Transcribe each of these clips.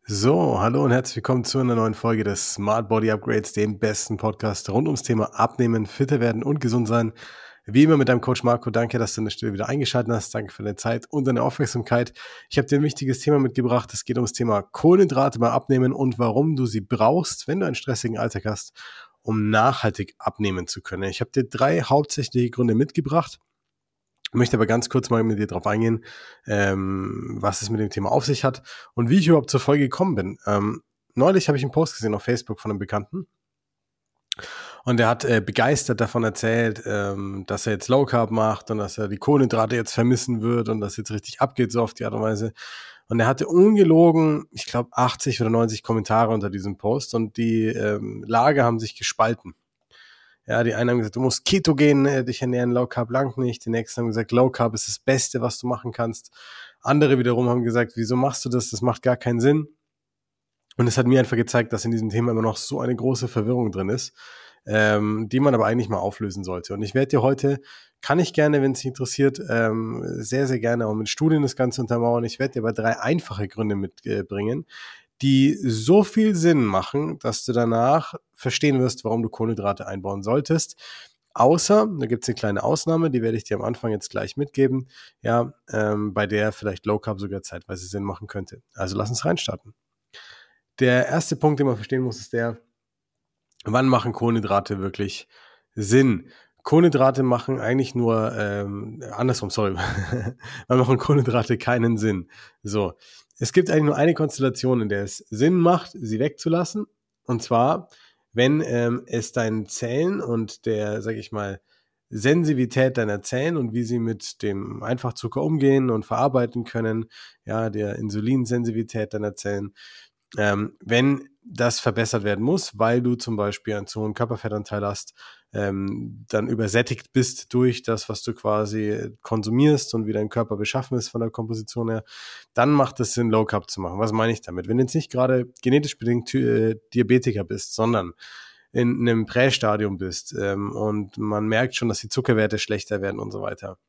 So, hallo und herzlich willkommen zu einer neuen Folge des Smart Body Upgrades, dem besten Podcast rund ums Thema Abnehmen, fitter werden und gesund sein. Wie immer mit deinem Coach Marco. Danke, dass du an der Stelle wieder eingeschaltet hast. Danke für deine Zeit und deine Aufmerksamkeit. Ich habe dir ein wichtiges Thema mitgebracht. Es geht ums Thema Kohlenhydrate beim Abnehmen und warum du sie brauchst, wenn du einen stressigen Alltag hast, um nachhaltig abnehmen zu können. Ich habe dir 3 hauptsächliche Gründe mitgebracht. Ich möchte aber ganz kurz mal mit dir drauf eingehen, was es mit dem Thema auf sich hat und wie ich überhaupt zur Folge gekommen bin. Neulich habe ich einen Post gesehen auf Facebook von einem Bekannten und der hat begeistert davon erzählt, dass er jetzt Low Carb macht und dass er die Kohlenhydrate jetzt vermissen wird und dass jetzt richtig abgeht so auf die Art und Weise. Und er hatte ungelogen, ich glaube 80 oder 90 Kommentare unter diesem Post und die Lager haben sich gespalten. Ja, die einen haben gesagt, du musst ketogen dich ernähren, Low Carb langt nicht. Die nächsten haben gesagt, Low Carb ist das Beste, was du machen kannst. Andere wiederum haben gesagt, wieso machst du das? Das macht gar keinen Sinn. Und es hat mir einfach gezeigt, dass in diesem Thema immer noch so eine große Verwirrung drin ist, die man aber eigentlich mal auflösen sollte. Und ich werde dir heute, kann ich gerne, wenn es dich interessiert, sehr, sehr gerne auch mit Studien das Ganze untermauern. Ich werde dir aber 3 einfache Gründe mitbringen, die so viel Sinn machen, dass du danach verstehen wirst, warum du Kohlenhydrate einbauen solltest. Außer, da gibt es eine kleine Ausnahme, die werde ich dir am Anfang jetzt gleich mitgeben, ja, bei der vielleicht Low Carb sogar zeitweise Sinn machen könnte. Also lass uns reinstarten. Der erste Punkt, den man verstehen muss, ist der, wann machen Kohlenhydrate wirklich Sinn? Kohlenhydrate machen eigentlich nur, andersrum, sorry, wann machen Kohlenhydrate keinen Sinn? So, es gibt eigentlich nur eine Konstellation, in der es Sinn macht, sie wegzulassen. Und zwar, wenn es deinen Zellen und der, sag ich mal, Sensitivität deiner Zellen und wie sie mit dem Einfachzucker umgehen und verarbeiten können, ja, der Insulinsensitivität deiner Zellen, wenn das verbessert werden muss, weil du zum Beispiel einen zu hohen Körperfettanteil hast, dann übersättigt bist durch das, was du quasi konsumierst und wie dein Körper beschaffen ist von der Komposition her, dann macht es Sinn, Low Carb zu machen. Was meine ich damit? Wenn du jetzt nicht gerade genetisch bedingt Diabetiker bist, sondern in einem Prästadium bist und man merkt schon, dass die Zuckerwerte schlechter werden und so weiter,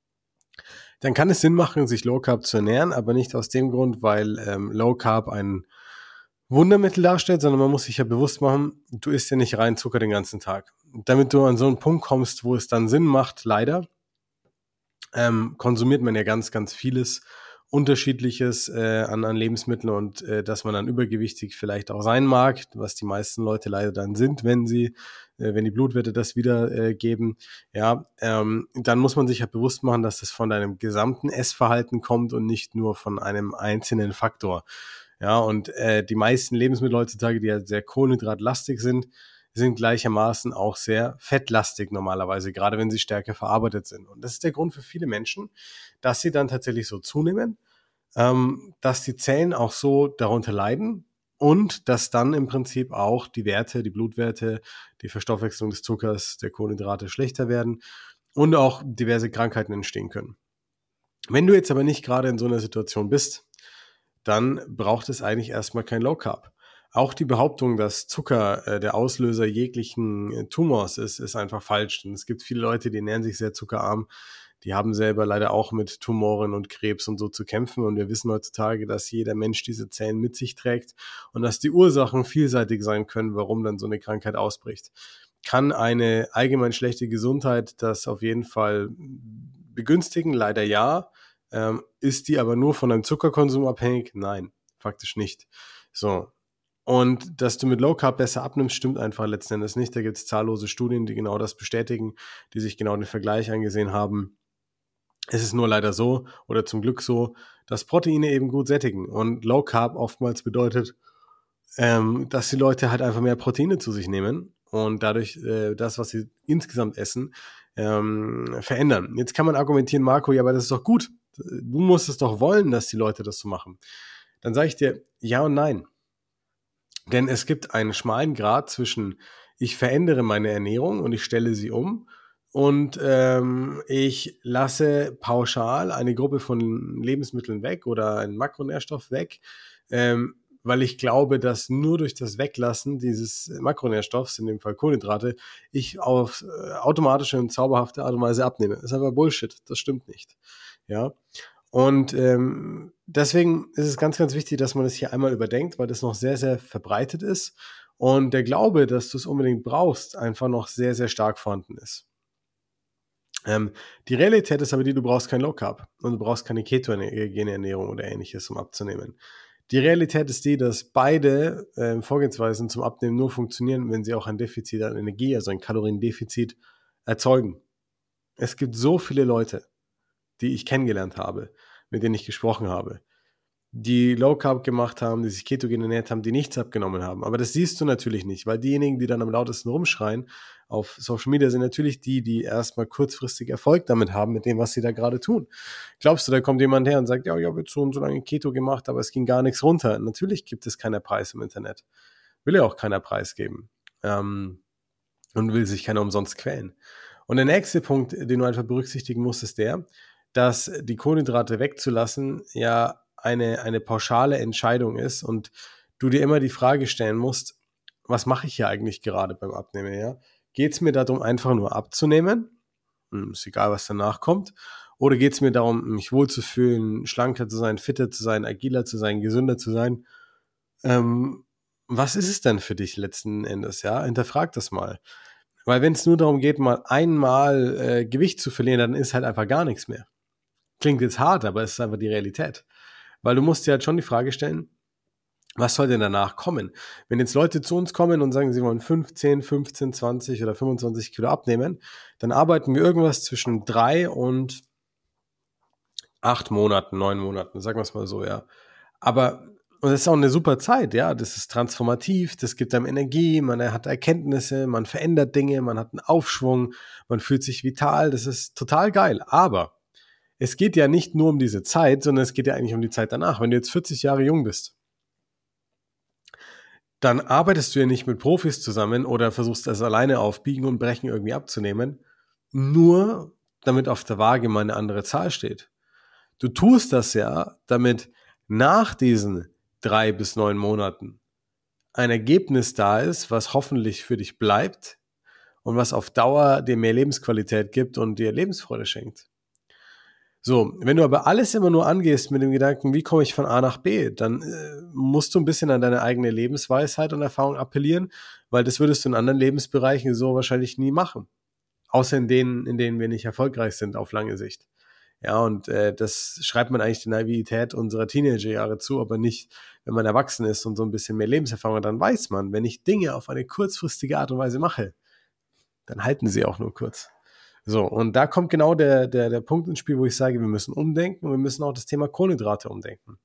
dann kann es Sinn machen, sich Low Carb zu ernähren, aber nicht aus dem Grund, weil Low Carb ein Wundermittel darstellt, sondern man muss sich ja bewusst machen, du isst ja nicht rein Zucker den ganzen Tag. Damit du an so einen Punkt kommst, wo es dann Sinn macht, leider, konsumiert man ja ganz, ganz vieles Unterschiedliches an Lebensmitteln und dass man dann übergewichtig vielleicht auch sein mag, was die meisten Leute leider dann sind, wenn die Blutwerte das wiedergeben, ja, dann muss man sich ja bewusst machen, dass das von deinem gesamten Essverhalten kommt und nicht nur von einem einzelnen Faktor. Ja, und die meisten Lebensmittel heutzutage, die ja sehr kohlenhydratlastig sind gleichermaßen auch sehr fettlastig normalerweise, gerade wenn sie stärker verarbeitet sind. Und das ist der Grund für viele Menschen, dass sie dann tatsächlich so zunehmen, dass die Zellen auch so darunter leiden und dass dann im Prinzip auch die Werte, die Blutwerte, die Verstoffwechslung des Zuckers, der Kohlenhydrate schlechter werden und auch diverse Krankheiten entstehen können. Wenn du jetzt aber nicht gerade in so einer Situation bist, dann braucht es eigentlich erstmal kein Low Carb. Auch die Behauptung, dass Zucker der Auslöser jeglichen Tumors ist einfach falsch. Und es gibt viele Leute, die ernähren sich sehr zuckerarm. Die haben selber leider auch mit Tumoren und Krebs und so zu kämpfen. Und wir wissen heutzutage, dass jeder Mensch diese Zellen mit sich trägt und dass die Ursachen vielseitig sein können, warum dann so eine Krankheit ausbricht. Kann eine allgemein schlechte Gesundheit das auf jeden Fall begünstigen? Leider ja. Ist die aber nur von deinem Zuckerkonsum abhängig? Nein, faktisch nicht. So. Und dass du mit Low Carb besser abnimmst, stimmt einfach letzten Endes nicht. Da gibt es zahllose Studien, die genau das bestätigen, die sich genau den Vergleich angesehen haben. Es ist nur leider so, oder zum Glück so, dass Proteine eben gut sättigen. Und Low Carb oftmals bedeutet, dass die Leute halt einfach mehr Proteine zu sich nehmen und dadurch das, was sie insgesamt essen, verändern. Jetzt kann man argumentieren, Marco, ja, aber das ist doch gut. Du musst es doch wollen, dass die Leute das so machen. Dann sage ich dir, ja und nein. Denn es gibt einen schmalen Grat zwischen, ich verändere meine Ernährung und ich stelle sie um und ich lasse pauschal eine Gruppe von Lebensmitteln weg oder einen Makronährstoff weg, weil ich glaube, dass nur durch das Weglassen dieses Makronährstoffs, in dem Fall Kohlenhydrate, ich auf automatische und zauberhafte Art und Weise abnehme. Das ist aber Bullshit, das stimmt nicht. Ja. Und deswegen ist es ganz, ganz wichtig, dass man das hier einmal überdenkt, weil das noch sehr, sehr verbreitet ist und der Glaube, dass du es unbedingt brauchst, einfach noch sehr, sehr stark vorhanden ist. Die Realität ist aber die, du brauchst kein Low Carb und du brauchst keine ketogene Ernährung oder ähnliches, um abzunehmen. Die Realität ist die, dass beide Vorgehensweisen zum Abnehmen nur funktionieren, wenn sie auch ein Defizit an Energie, also ein Kaloriendefizit, erzeugen. Es gibt so viele Leute, die ich kennengelernt habe, mit denen ich gesprochen habe, die Low Carb gemacht haben, die sich ketogen ernährt haben, die nichts abgenommen haben. Aber das siehst du natürlich nicht, weil diejenigen, die dann am lautesten rumschreien auf Social Media, sind natürlich die erstmal kurzfristig Erfolg damit haben, mit dem, was sie da gerade tun. Glaubst du, da kommt jemand her und sagt, ja, ich habe jetzt so und so lange Keto gemacht, aber es ging gar nichts runter. Natürlich gibt es keinen Preis im Internet. Will ja auch keiner preisgeben. Und will sich keiner umsonst quälen. Und der nächste Punkt, den du einfach berücksichtigen musst, ist der, dass die Kohlenhydrate wegzulassen ja eine pauschale Entscheidung ist und du dir immer die Frage stellen musst, was mache ich hier eigentlich gerade beim Abnehmen? Ja? Geht es mir darum, einfach nur abzunehmen? Ist egal, was danach kommt. Oder geht es mir darum, mich wohlzufühlen, schlanker zu sein, fitter zu sein, agiler zu sein, gesünder zu sein? Was ist es denn für dich letzten Endes? Ja, hinterfrag das mal. Weil wenn es nur darum geht, mal einmal Gewicht zu verlieren, dann ist halt einfach gar nichts mehr. Klingt jetzt hart, aber es ist einfach die Realität. Weil du musst dir halt schon die Frage stellen, was soll denn danach kommen? Wenn jetzt Leute zu uns kommen und sagen, sie wollen 15, 15, 20 oder 25 Kilo abnehmen, dann arbeiten wir irgendwas zwischen 3 und 8 Monaten, 9 Monaten, sagen wir es mal so, ja. Aber und das ist auch eine super Zeit, ja. Das ist transformativ, das gibt einem Energie, man hat Erkenntnisse, man verändert Dinge, man hat einen Aufschwung, man fühlt sich vital, das ist total geil. Aber es geht ja nicht nur um diese Zeit, sondern es geht ja eigentlich um die Zeit danach. Wenn du jetzt 40 Jahre jung bist, dann arbeitest du ja nicht mit Profis zusammen oder versuchst das alleine auf Biegen und Brechen irgendwie abzunehmen, nur damit auf der Waage mal eine andere Zahl steht. Du tust das ja, damit nach diesen 3 bis 9 Monaten ein Ergebnis da ist, was hoffentlich für dich bleibt und was auf Dauer dir mehr Lebensqualität gibt und dir Lebensfreude schenkt. So, wenn du aber alles immer nur angehst mit dem Gedanken, wie komme ich von A nach B, dann musst du ein bisschen an deine eigene Lebensweisheit und Erfahrung appellieren, weil das würdest du in anderen Lebensbereichen so wahrscheinlich nie machen. Außer in denen wir nicht erfolgreich sind auf lange Sicht. Ja, und das schreibt man eigentlich der Naivität unserer Teenagerjahre zu, aber nicht, wenn man erwachsen ist und so ein bisschen mehr Lebenserfahrung hat, dann weiß man, wenn ich Dinge auf eine kurzfristige Art und Weise mache, dann halten sie auch nur kurz. So, und da kommt genau der Punkt ins Spiel, wo ich sage, wir müssen umdenken und wir müssen auch das Thema Kohlenhydrate umdenken.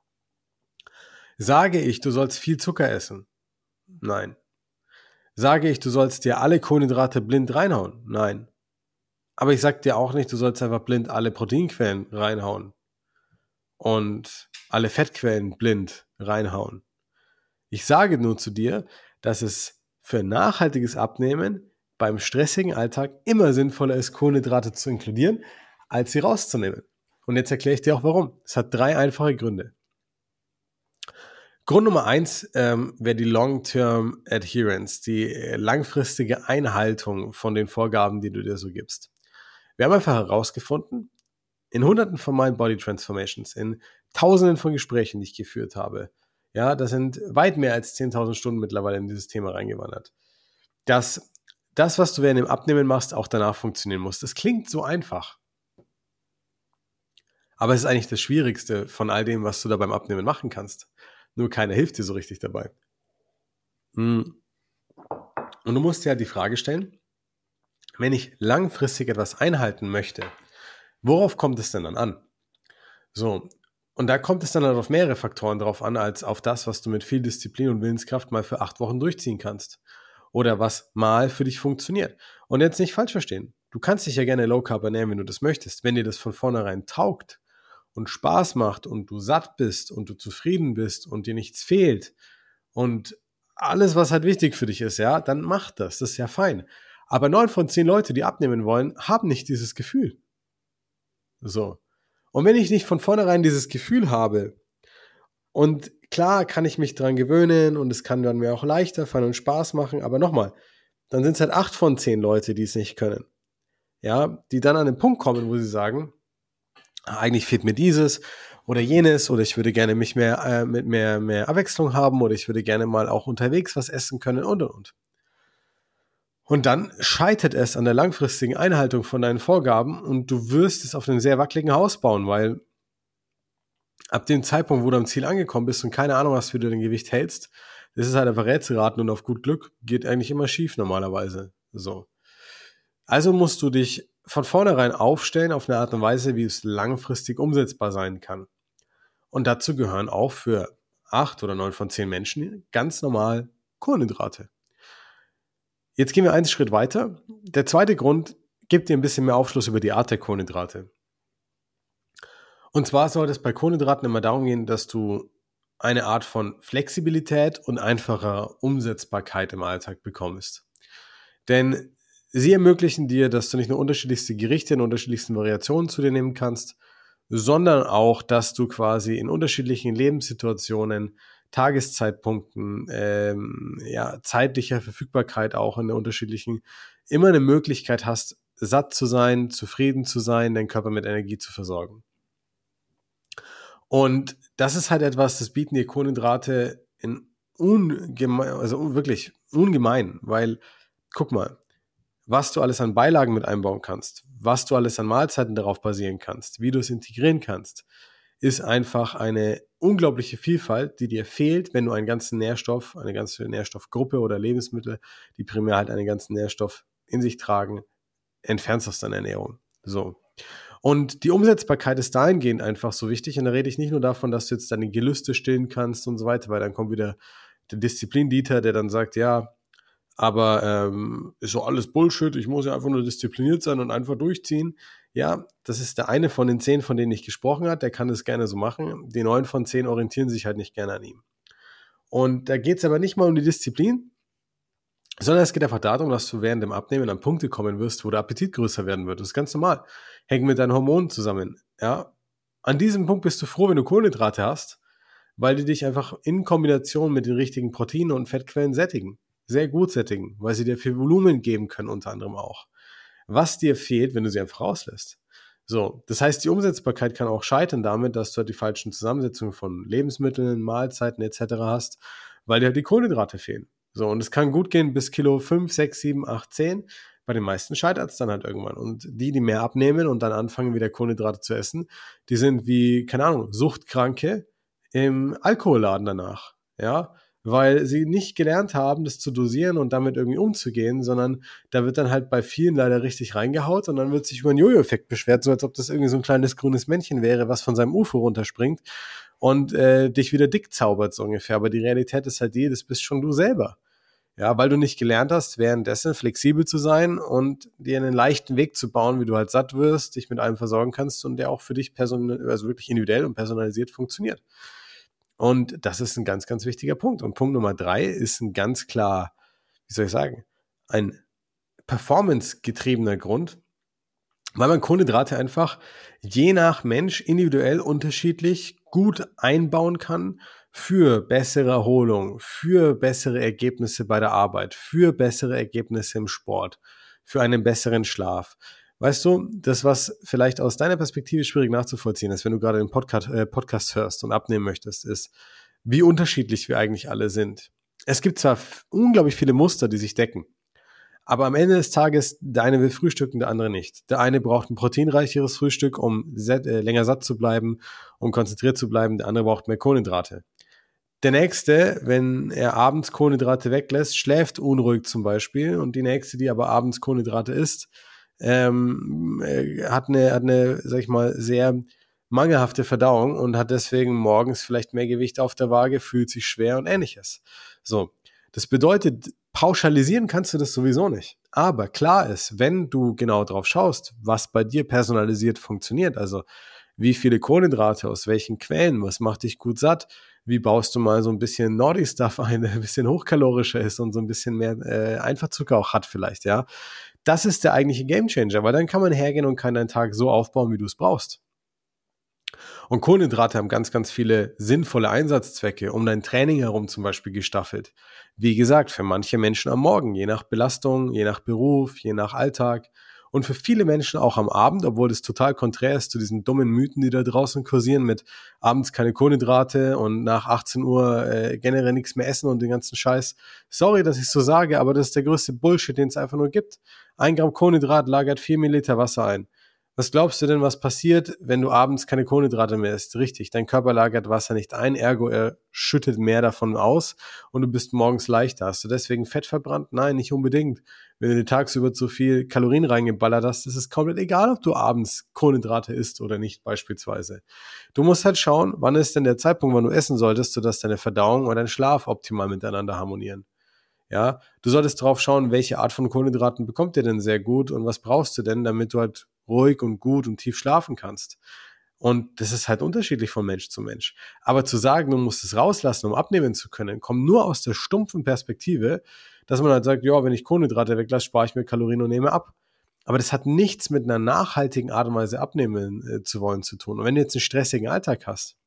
Sage ich, du sollst viel Zucker essen? Nein. Sage ich, du sollst dir alle Kohlenhydrate blind reinhauen? Nein. Aber ich sage dir auch nicht, du sollst einfach blind alle Proteinquellen reinhauen und alle Fettquellen blind reinhauen. Ich sage nur zu dir, dass es für nachhaltiges Abnehmen beim stressigen Alltag immer sinnvoller ist, Kohlenhydrate zu inkludieren, als sie rauszunehmen. Und jetzt erkläre ich dir auch warum. Es hat 3 einfache Gründe. Grund Nummer 1 wäre die Long-Term Adherence, die langfristige Einhaltung von den Vorgaben, die du dir so gibst. Wir haben einfach herausgefunden, in Hunderten von Mind Body Transformations, in Tausenden von Gesprächen, die ich geführt habe, ja, das sind weit mehr als 10.000 Stunden mittlerweile in dieses Thema reingewandert, dass das, was du während dem Abnehmen machst, auch danach funktionieren muss. Das klingt so einfach. Aber es ist eigentlich das Schwierigste von all dem, was du da beim Abnehmen machen kannst. Nur keiner hilft dir so richtig dabei. Und du musst dir halt die Frage stellen, wenn ich langfristig etwas einhalten möchte, worauf kommt es denn dann an? So, und da kommt es dann halt auf mehrere Faktoren drauf an, als auf das, was du mit viel Disziplin und Willenskraft mal für 8 Wochen durchziehen kannst. Oder was mal für dich funktioniert. Und jetzt nicht falsch verstehen. Du kannst dich ja gerne Low Carb ernähren, wenn du das möchtest. Wenn dir das von vornherein taugt und Spaß macht und du satt bist und du zufrieden bist und dir nichts fehlt und alles, was halt wichtig für dich ist, ja, dann mach das. Das ist ja fein. Aber 9 von 10 Leute, die abnehmen wollen, haben nicht dieses Gefühl. So. Und wenn ich nicht von vornherein dieses Gefühl habe, und klar kann ich mich dran gewöhnen und es kann dann mir auch leichter fallen und Spaß machen, aber nochmal, dann sind es halt 8 von 10 Leute, die es nicht können. Ja, die dann an den Punkt kommen, wo sie sagen, eigentlich fehlt mir dieses oder jenes oder ich würde gerne mich mit mehr Abwechslung haben oder ich würde gerne mal auch unterwegs was essen können und. Und dann scheitert es an der langfristigen Einhaltung von deinen Vorgaben und du wirst es auf einem sehr wackeligen Haus bauen, weil ab dem Zeitpunkt, wo du am Ziel angekommen bist und keine Ahnung hast, wie du dein Gewicht hältst, das ist halt einfach Rätselraten und auf gut Glück geht eigentlich immer schief normalerweise. So. Also musst du dich von vornherein aufstellen auf eine Art und Weise, wie es langfristig umsetzbar sein kann. Und dazu gehören auch für 8 oder 9 von 10 Menschen ganz normal Kohlenhydrate. Jetzt gehen wir einen Schritt weiter. Der zweite Grund gibt dir ein bisschen mehr Aufschluss über die Art der Kohlenhydrate. Und zwar soll es bei Kohlenhydraten immer darum gehen, dass du eine Art von Flexibilität und einfacher Umsetzbarkeit im Alltag bekommst. Denn sie ermöglichen dir, dass du nicht nur unterschiedlichste Gerichte in unterschiedlichsten Variationen zu dir nehmen kannst, sondern auch, dass du quasi in unterschiedlichen Lebenssituationen, Tageszeitpunkten, zeitlicher Verfügbarkeit auch in der unterschiedlichen, immer eine Möglichkeit hast, satt zu sein, zufrieden zu sein, deinen Körper mit Energie zu versorgen. Und das ist halt etwas, das bieten dir Kohlenhydrate wirklich ungemein, weil, guck mal, was du alles an Beilagen mit einbauen kannst, was du alles an Mahlzeiten darauf basieren kannst, wie du es integrieren kannst, ist einfach eine unglaubliche Vielfalt, die dir fehlt, wenn du eine ganze Nährstoffgruppe oder Lebensmittel, die primär halt einen ganzen Nährstoff in sich tragen, entfernst aus deiner Ernährung. So. Und die Umsetzbarkeit ist dahingehend einfach so wichtig. Und da rede ich nicht nur davon, dass du jetzt deine Gelüste stillen kannst und so weiter, weil dann kommt wieder der Disziplin-Dieter, der dann sagt, ja, aber ist so alles Bullshit, ich muss ja einfach nur diszipliniert sein und einfach durchziehen. Ja, das ist der eine von den 10, von denen ich gesprochen habe, der kann das gerne so machen. Die 9 von 10 orientieren sich halt nicht gerne an ihm. Und da geht es aber nicht mal um die Disziplin, sondern es geht einfach darum, dass du während dem Abnehmen an Punkte kommen wirst, wo der Appetit größer werden wird. Das ist ganz normal. Hängt mit deinen Hormonen zusammen. Ja? An diesem Punkt bist du froh, wenn du Kohlenhydrate hast, weil die dich einfach in Kombination mit den richtigen Proteinen und Fettquellen sättigen. Sehr gut sättigen, weil sie dir viel Volumen geben können, unter anderem auch. Was dir fehlt, wenn du sie einfach rauslässt. So, das heißt, die Umsetzbarkeit kann auch scheitern damit, dass du halt die falschen Zusammensetzungen von Lebensmitteln, Mahlzeiten etc. hast, weil dir halt die Kohlenhydrate fehlen. So, und es kann gut gehen bis Kilo 5, 6, 7, 8, 10. Bei den meisten scheitert es dann halt irgendwann. Und die mehr abnehmen und dann anfangen, wieder Kohlenhydrate zu essen, die sind wie, keine Ahnung, Suchtkranke im Alkoholladen danach. Ja, weil sie nicht gelernt haben, das zu dosieren und damit irgendwie umzugehen, sondern da wird dann halt bei vielen leider richtig reingehaut und dann wird sich über einen Jojo-Effekt beschwert, so als ob das irgendwie so ein kleines grünes Männchen wäre, was von seinem UFO runterspringt und dich wieder dick zaubert, so ungefähr. Aber die Realität ist halt die, das bist schon du selber. Ja, weil du nicht gelernt hast, währenddessen flexibel zu sein und dir einen leichten Weg zu bauen, wie du halt satt wirst, dich mit allem versorgen kannst und der auch für dich also wirklich individuell und personalisiert funktioniert. Und das ist ein ganz, ganz wichtiger Punkt. Und Punkt Nummer 3 ist ein ganz klar, wie soll ich sagen, ein performance-getriebener Grund, weil man Kohlenhydrate einfach je nach Mensch individuell unterschiedlich gut einbauen kann für bessere Erholung, für bessere Ergebnisse bei der Arbeit, für bessere Ergebnisse im Sport, für einen besseren Schlaf. Weißt du, das, was vielleicht aus deiner Perspektive schwierig nachzuvollziehen ist, wenn du gerade den Podcast hörst und abnehmen möchtest, ist, wie unterschiedlich wir eigentlich alle sind. Es gibt zwar unglaublich viele Muster, die sich decken, aber am Ende des Tages, der eine will frühstücken, der andere nicht. Der eine braucht ein proteinreicheres Frühstück, um länger satt zu bleiben, um konzentriert zu bleiben. Der andere braucht mehr Kohlenhydrate. Der nächste, wenn er abends Kohlenhydrate weglässt, schläft unruhig zum Beispiel. Und die nächste, die aber abends Kohlenhydrate isst, hat eine, sag ich mal, sehr mangelhafte Verdauung und hat deswegen morgens vielleicht mehr Gewicht auf der Waage, fühlt sich schwer und ähnliches. So, das bedeutet, pauschalisieren kannst du das sowieso nicht. Aber klar ist, wenn du genau drauf schaust, was bei dir personalisiert funktioniert, also wie viele Kohlenhydrate, aus welchen Quellen, was macht dich gut satt, wie baust du mal so ein bisschen Naughty Stuff ein, der ein bisschen hochkalorischer ist und so ein bisschen mehr Einfachzucker auch hat vielleicht, ja. Das ist der eigentliche Gamechanger, weil dann kann man hergehen und kann deinen Tag so aufbauen, wie du es brauchst. Und Kohlenhydrate haben ganz, ganz viele sinnvolle Einsatzzwecke, um dein Training herum zum Beispiel gestaffelt. Wie gesagt, für manche Menschen am Morgen, je nach Belastung, je nach Beruf, je nach Alltag. Und für viele Menschen auch am Abend, obwohl das total konträr ist zu diesen dummen Mythen, die da draußen kursieren mit abends keine Kohlenhydrate und nach 18 Uhr generell nichts mehr essen und den ganzen Scheiß. Sorry, dass ich so sage, aber das ist der größte Bullshit, den es einfach nur gibt. 1 Gramm Kohlenhydrat lagert 4 Milliliter Wasser ein. Was glaubst du denn, was passiert, wenn du abends keine Kohlenhydrate mehr isst? Richtig, dein Körper lagert Wasser nicht ein, ergo er schüttet mehr davon aus und du bist morgens leichter. Hast du deswegen Fett verbrannt? Nein, nicht unbedingt. Wenn du dir tagsüber zu viel Kalorien reingeballert hast, ist es komplett egal, ob du abends Kohlenhydrate isst oder nicht beispielsweise. Du musst halt schauen, wann ist denn der Zeitpunkt, wann du essen solltest, sodass deine Verdauung oder dein Schlaf optimal miteinander harmonieren. Ja, du solltest drauf schauen, welche Art von Kohlenhydraten bekommt ihr denn sehr gut und was brauchst du denn, damit du halt ruhig und gut und tief schlafen kannst. Und das ist halt unterschiedlich von Mensch zu Mensch. Aber zu sagen, du musst es rauslassen, um abnehmen zu können, kommt nur aus der stumpfen Perspektive, dass man halt sagt, ja, wenn ich Kohlenhydrate weglasse, spare ich mir Kalorien und nehme ab. Aber das hat nichts mit einer nachhaltigen Art und Weise abnehmen zu wollen zu tun. Und wenn du jetzt einen stressigen Alltag hast,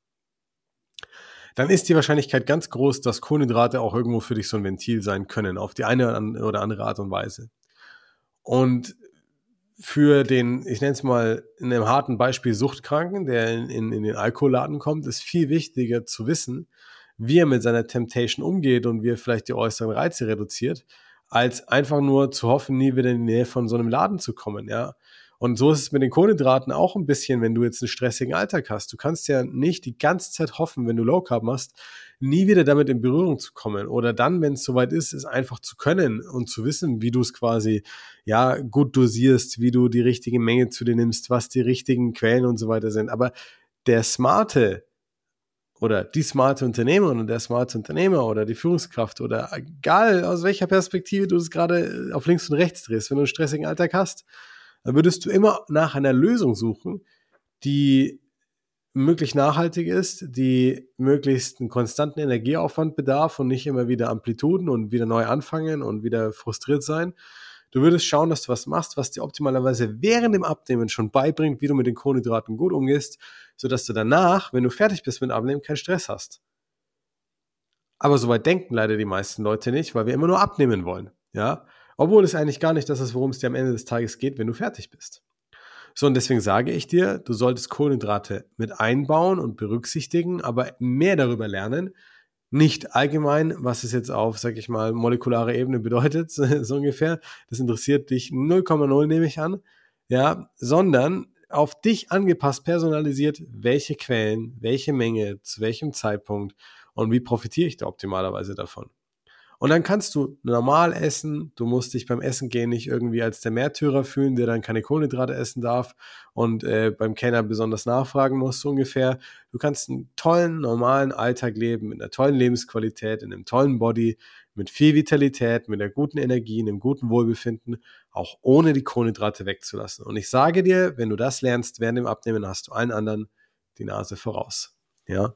dann ist die Wahrscheinlichkeit ganz groß, dass Kohlenhydrate auch irgendwo für dich so ein Ventil sein können, auf die eine oder andere Art und Weise. Und für den, ich nenne es mal in einem harten Beispiel Suchtkranken, der in den Alkoholladen kommt, ist viel wichtiger zu wissen, wie er mit seiner Temptation umgeht und wie er vielleicht die äußeren Reize reduziert, als einfach nur zu hoffen, nie wieder in die Nähe von so einem Laden zu kommen, ja. Und so ist es mit den Kohlenhydraten auch ein bisschen, wenn du jetzt einen stressigen Alltag hast. Du kannst ja nicht die ganze Zeit hoffen, wenn du Low Carb machst, nie wieder damit in Berührung zu kommen. Oder dann, wenn es soweit ist, es einfach zu können und zu wissen, wie du es quasi ja gut dosierst, wie du die richtige Menge zu dir nimmst, was die richtigen Quellen und so weiter sind. Aber der smarte oder die smarte Unternehmerin und der smarte Unternehmer oder die Führungskraft oder egal aus welcher Perspektive du es gerade auf links und rechts drehst, wenn du einen stressigen Alltag hast, dann würdest du immer nach einer Lösung suchen, die möglichst nachhaltig ist, die möglichst einen konstanten Energieaufwand bedarf und nicht immer wieder Amplituden und wieder neu anfangen und wieder frustriert sein. Du würdest schauen, dass du was machst, was dir optimalerweise während dem Abnehmen schon beibringt, wie du mit den Kohlenhydraten gut umgehst, sodass du danach, wenn du fertig bist mit dem Abnehmen, keinen Stress hast. Aber soweit denken leider die meisten Leute nicht, weil wir immer nur abnehmen wollen. Ja? Obwohl es eigentlich gar nicht das ist, worum es dir am Ende des Tages geht, wenn du fertig bist. So, und deswegen sage ich dir, du solltest Kohlenhydrate mit einbauen und berücksichtigen, aber mehr darüber lernen. Nicht allgemein, was es jetzt auf, sag ich mal, molekularer Ebene bedeutet, so ungefähr. Das interessiert dich 0,0, nehme ich an. Ja, sondern auf dich angepasst, personalisiert, welche Quellen, welche Menge, zu welchem Zeitpunkt und wie profitiere ich da optimalerweise davon. Und dann kannst du normal essen, du musst dich beim Essen gehen nicht irgendwie als der Märtyrer fühlen, der dann keine Kohlenhydrate essen darf und beim Kellner besonders nachfragen muss, so ungefähr. Du kannst einen tollen, normalen Alltag leben, mit einer tollen Lebensqualität, in einem tollen Body, mit viel Vitalität, mit einer guten Energie, einem guten Wohlbefinden, auch ohne die Kohlenhydrate wegzulassen. Und ich sage dir, wenn du das lernst während dem Abnehmen, hast du allen anderen die Nase voraus. Ja.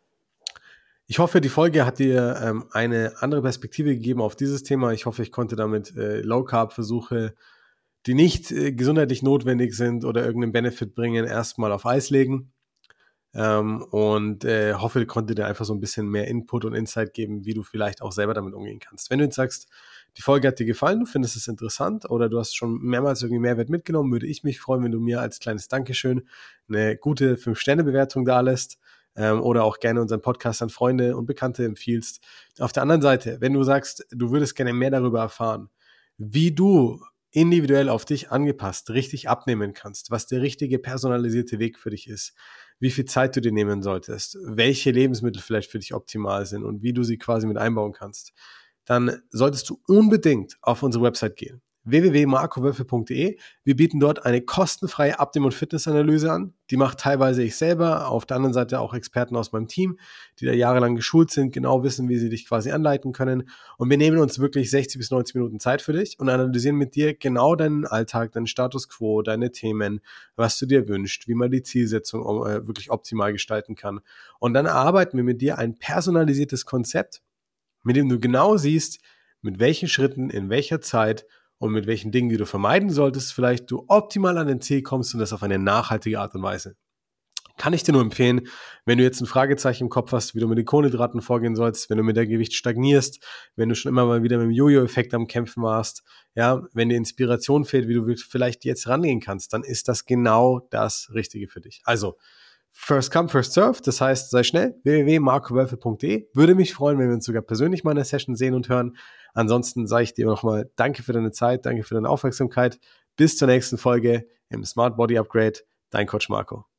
Ich hoffe, die Folge hat dir eine andere Perspektive gegeben auf dieses Thema. Ich hoffe, ich konnte damit Low-Carb-Versuche, die nicht gesundheitlich notwendig sind oder irgendeinen Benefit bringen, erstmal auf Eis legen. Und hoffe, ich konnte dir einfach so ein bisschen mehr Input und Insight geben, wie du vielleicht auch selber damit umgehen kannst. Wenn du jetzt sagst, die Folge hat dir gefallen, du findest es interessant oder du hast schon mehrmals irgendwie Mehrwert mitgenommen, würde ich mich freuen, wenn du mir als kleines Dankeschön eine gute 5-Sterne-Bewertung dalässt. Oder auch gerne unseren Podcast an Freunde und Bekannte empfiehlst. Auf der anderen Seite, wenn du sagst, du würdest gerne mehr darüber erfahren, wie du individuell auf dich angepasst richtig abnehmen kannst, was der richtige personalisierte Weg für dich ist, wie viel Zeit du dir nehmen solltest, welche Lebensmittel vielleicht für dich optimal sind und wie du sie quasi mit einbauen kannst, dann solltest du unbedingt auf unsere Website gehen. www.markowölfe.de. Wir bieten dort eine kostenfreie Abnehmen- und Fitnessanalyse an. Die macht teilweise ich selber, auf der anderen Seite auch Experten aus meinem Team, die da jahrelang geschult sind, genau wissen, wie sie dich quasi anleiten können. Und wir nehmen uns wirklich 60 bis 90 Minuten Zeit für dich und analysieren mit dir genau deinen Alltag, deinen Status quo, deine Themen, was du dir wünschst, wie man die Zielsetzung wirklich optimal gestalten kann. Und dann erarbeiten wir mit dir ein personalisiertes Konzept, mit dem du genau siehst, mit welchen Schritten, in welcher Zeit und mit welchen Dingen, die du vermeiden solltest, vielleicht du optimal an den Ziel kommst und das auf eine nachhaltige Art und Weise. Kann ich dir nur empfehlen, wenn du jetzt ein Fragezeichen im Kopf hast, wie du mit den Kohlenhydraten vorgehen sollst, wenn du mit der Gewicht stagnierst, wenn du schon immer mal wieder mit dem Jojo-Effekt am Kämpfen warst, ja, wenn dir Inspiration fehlt, wie du vielleicht jetzt rangehen kannst, dann ist das genau das Richtige für dich. Also, first come, first serve, das heißt, sei schnell, www.marcowölfe.de. Würde mich freuen, wenn wir uns sogar persönlich mal in der Session sehen und hören. Ansonsten sage ich dir nochmal danke für deine Zeit, danke für deine Aufmerksamkeit. Bis zur nächsten Folge im Smart Body Upgrade. Dein Coach Marco.